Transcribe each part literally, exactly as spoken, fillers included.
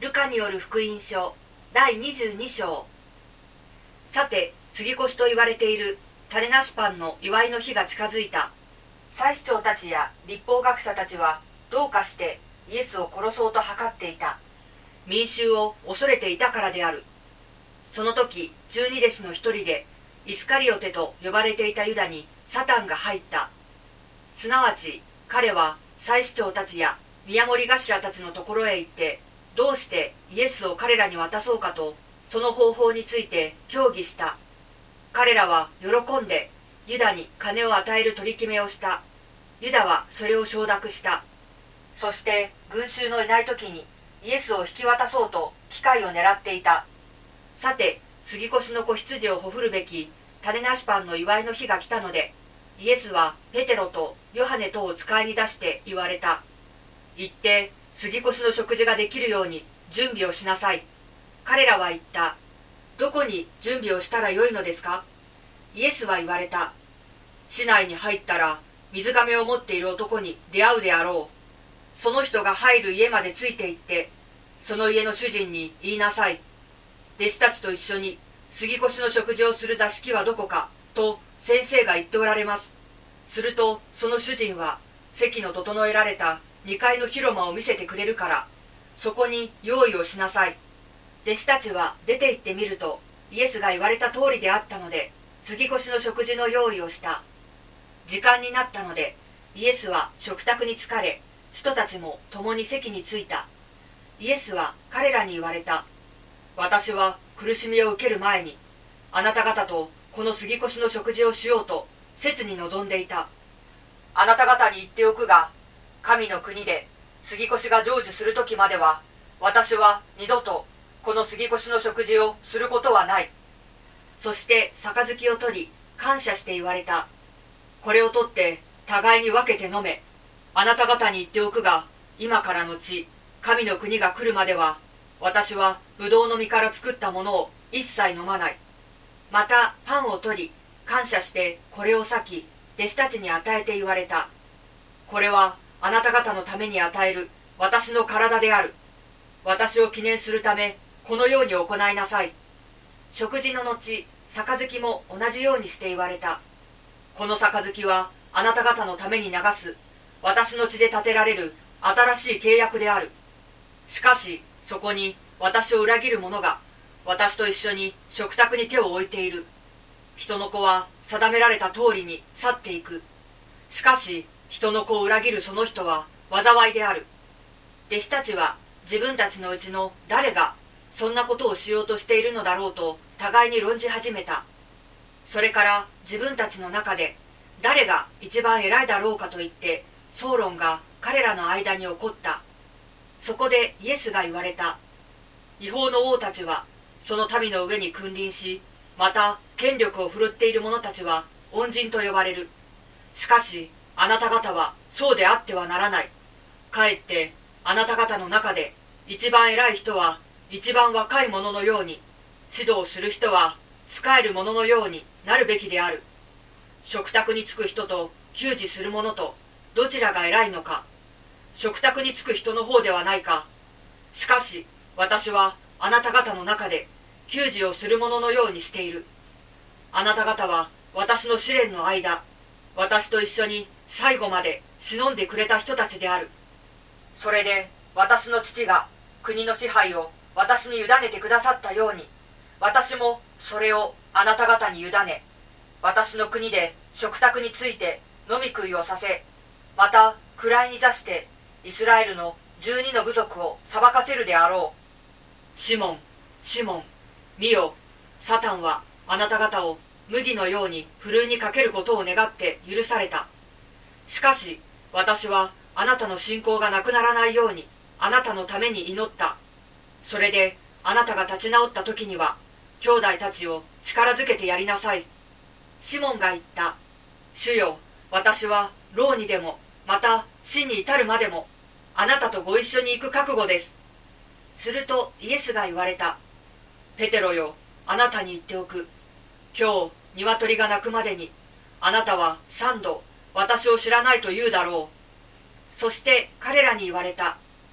ルカによる福音書だいにじゅうに章。さて、杉越と言われている種なしパンの祝いの日が近づいた。祭司長たちや律法学者たちはどうかしてイエスを殺そうと図っていた。民衆を恐れていたからである。その時、十二弟子の一人でイスカリオテと呼ばれていたユダにサタンが入った。すなわち彼は祭司長たちや宮守頭たちのところへ行って、どうしてイエスを彼らに渡そうかと、その方法について協議した。彼らは喜んでユダに金を与える取り決めをした。ユダはそれを承諾した。そして群衆のいない時にイエスを引き渡そうと機会を狙っていた。さて、杉越の子羊をほふるべき種なしパンの祝いの日が来たので、イエスはペテロとヨハネとを使いに出して言われた。行って杉越の食事ができるように準備をしなさい。彼らは言った。どこに準備をしたらよいのですか？イエスは言われた。市内に入ったら水亀を持っている男に出会うであろう。その人が入る家までついて行って、その家の主人に言いなさい。弟子たちと一緒に杉越の食事をする座敷はどこかと先生が言っておられます。するとその主人は席の整えられたにかいの広間を見せてくれるから、そこに用意をしなさい。弟子たちは出て行ってみると、イエスが言われた通りであったので、杉越の食事の用意をした。時間になったので、イエスは食卓に疲れ、使徒たちも共に席に着いた。イエスは彼らに言われた。私は苦しみを受ける前に、あなた方とこの杉越の食事をしようと切に望んでいた。あなた方に言っておくが、神の国で杉越が成就する時までは、私は二度とこの杉越の食事をすることはない。そして杯を取り、感謝して言われた。これを取って互いに分けて飲め。あなた方に言っておくが、今からのち神の国が来るまでは、私はブドウの実から作ったものを一切飲まない。またパンを取り、感謝してこれを裂き、弟子たちに与えて言われた。これはあなた方のために与える私の体である。私を記念するため、このように行いなさい。食事の後、杯も同じようにして言われた。この杯はあなた方のために流す、私の血で立てられる新しい契約である。しかし、そこに私を裏切る者が、私と一緒に食卓に手を置いている。人の子は定められた通りに去っていく。しかし、人の子を裏切るその人は災いである。弟子たちは自分たちのうちの誰がそんなことをしようとしているのだろうと互いに論じ始めた。それから自分たちの中で誰が一番偉いだろうかと言って争論が彼らの間に起こった。そこでイエスが言われた。違法の王たちはその民の上に君臨し、また権力を振るっている者たちは恩人と呼ばれる。しかしあなた方はそうであってはならない。かえってあなた方の中で一番偉い人は一番若い者のように、指導する人は仕える者のようになるべきである。食卓につく人と給仕する者とどちらが偉いのか。食卓につく人の方ではないか。しかし私はあなた方の中で給仕をする者のようにしている。あなた方は私の試練の間、私と一緒に最後まで忍んでくれた人たちである。それで私の父が国の支配を私に委ねてくださったように、私もそれをあなた方に委ね、私の国で食卓について飲み食いをさせ、また位に座してイスラエルの十二の部族を裁かせるであろう。シモン、シモン、見よ、サタンはあなた方を麦のようにふるいにかけることを願って許された。しかし私はあなたの信仰がなくならないようにあなたのために祈った。それであなたが立ち直った時には兄弟たちを力づけてやりなさい。シモンが言った。主よ、私は牢にでもまた死に至るまでもあなたとご一緒に行く覚悟です。するとイエスが言われた。ペテロよ、あなたに言っておく。今日鶏が鳴くまでにあなたは三度私を知らないと言うだろう。そして彼らに言われた。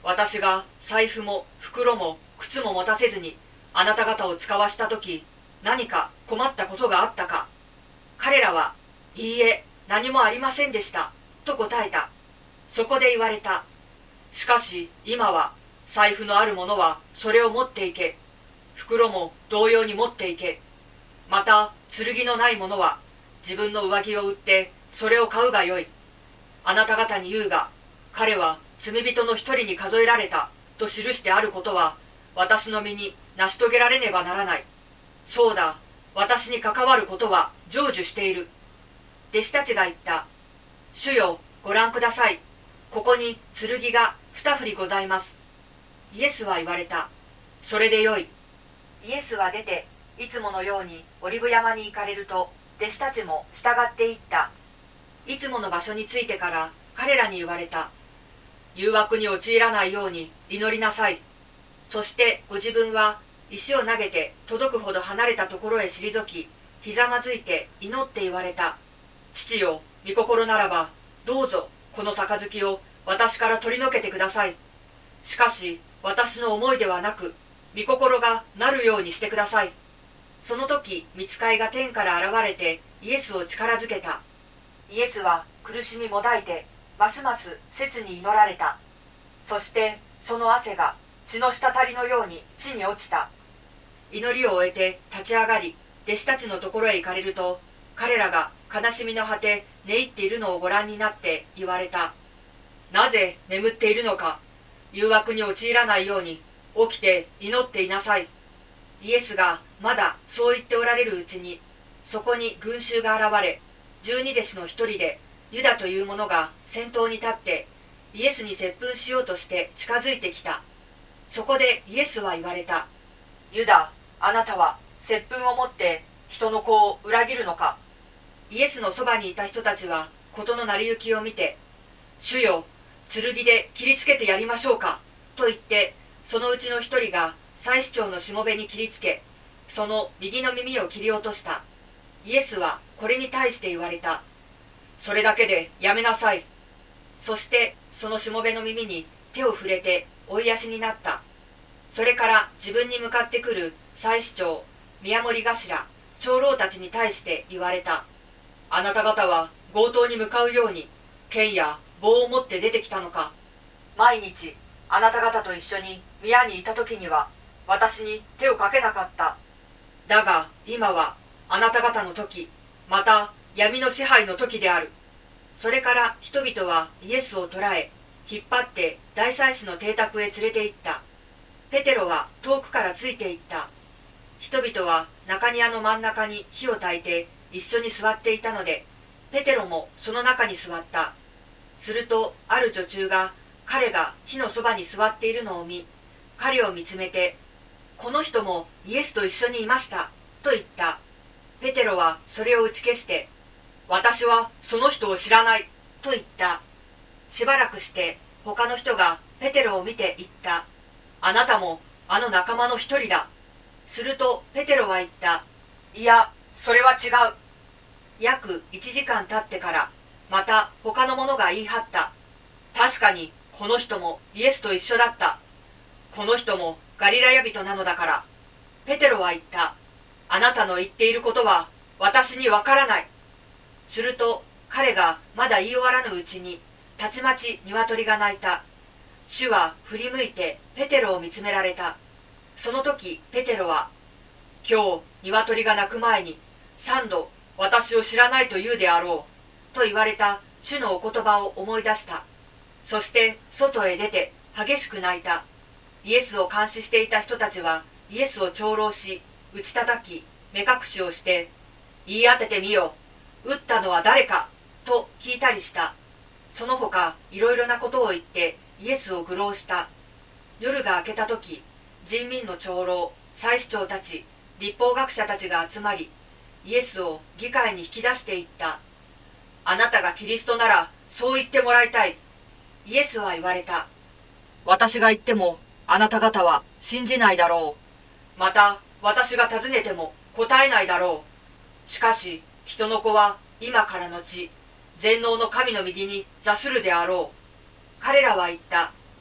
私が財布も袋も靴も持たせずにあなた方を使わしたとき、何か困ったことがあったか。彼らは、いいえ、何もありませんでした、と答えた。そこで言われた。しかし今は、財布のある者はそれを持っていけ。袋も同様に持っていけ。また、剣のない者は、自分の上着を売ってそれを買うがよい。あなた方に言うが、彼は罪人の一人に数えられたと記してあることは、私の身に成し遂げられねばならない。そうだ、私に関わることは成就している。弟子たちが言った。主よ、ご覧ください。ここに剣が二振りございます。イエスは言われた。それでよい。イエスは出て、いつものようにオリブ山に行かれると、弟子たちも従っていった。いつもの場所に着いてから彼らに言われた。誘惑に陥らないように祈りなさい。そしてご自分は石を投げて届くほど離れたところへ退き、ひざまずいて祈って言われた。父よ、御心ならば、どうぞこの杯を私から取り除けてください。しかし私の思いではなく、御心がなるようにしてください。その時、御使いが天から現れてイエスを力づけた。イエスは苦しみもだいて、ますます切に祈られた。そしてその汗が血の滴りのように地に落ちた。祈りを終えて立ち上がり、弟子たちのところへ行かれると、彼らが悲しみの果て寝入っているのをご覧になって言われた。なぜ眠っているのか。誘惑に陥らないように起きて祈っていなさい。イエスがまだそう言っておられるうちに、そこに群衆が現れ、十二弟子の一人でユダという者が先頭に立ってイエスに接吻しようとして近づいてきた。そこでイエスは言われた。ユダ、あなたは接吻をもって人の子を裏切るのか。イエスのそばにいた人たちは事の成り行きを見て、主よ、剣で切りつけてやりましょうか、と言って、そのうちの一人が祭司長のしもべに切りつけ、その右の耳を切り落とした。イエスはこれに対して言われた。それだけでやめなさい。そしてそのしもべの耳に手を触れて追い足になった。それから自分に向かってくる祭司長、宮守頭、長老たちに対して言われた。あなた方は強盗に向かうように剣や棒を持って出てきたのか。毎日あなた方と一緒に宮にいた時には私に手をかけなかった。だが今はあなた方の時、また闇の支配の時である。それから人々はイエスを捕らえ、引っ張って大祭司の邸宅へ連れて行った。ペテロは遠くからついて行った。人々は中庭の真ん中に火を焚いて一緒に座っていたので、ペテロもその中に座った。するとある女中が彼が火のそばに座っているのを見、彼を見つめて、この人もイエスと一緒にいました、と言った。ペテロはそれを打ち消して、私はその人を知らない、と言った。しばらくして他の人がペテロを見て言った。あなたもあの仲間の一人だ。するとペテロは言った。いや、それは違う。約一時間経ってから、また他の者が言い張った。確かにこの人もイエスと一緒だった。この人もガリラヤ人なのだから。ペテロは言った。あなたの言っていることは私にわからない。すると彼がまだ言い終わらぬうちに、たちまち鶏が鳴いた。主は振り向いてペテロを見つめられた。その時ペテロは、今日鶏が鳴く前に三度私を知らないと言うであろう、と言われた主のお言葉を思い出した。そして外へ出て激しく泣いた。イエスを監視していた人たちはイエスを長老し、打ち叩き、目隠しをして、言い当ててみよ、撃ったのは誰か、と聞いたりした。その他いろいろなことを言ってイエスを愚弄した。夜が明けた時、人民の長老、祭司長たち、律法学者たちが集まり、イエスを議会に引き出していった。あなたがキリストならそう言ってもらいたい。イエスは言われた。私が言ってもあなた方は信じないだろう。また私が尋ねても答えないだろう。しかし人の子は今からのち、全能の神の右に座するであろう。彼らは言った。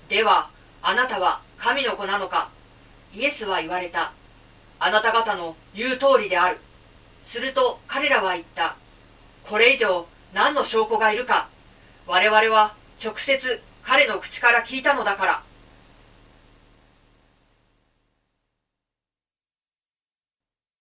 ではあなたは神の子なのか。イエスは言われた。あなた方の言う通りである。すると彼らは言った。これ以上何の証拠がいるか。我々は直接彼の口から聞いたのだから。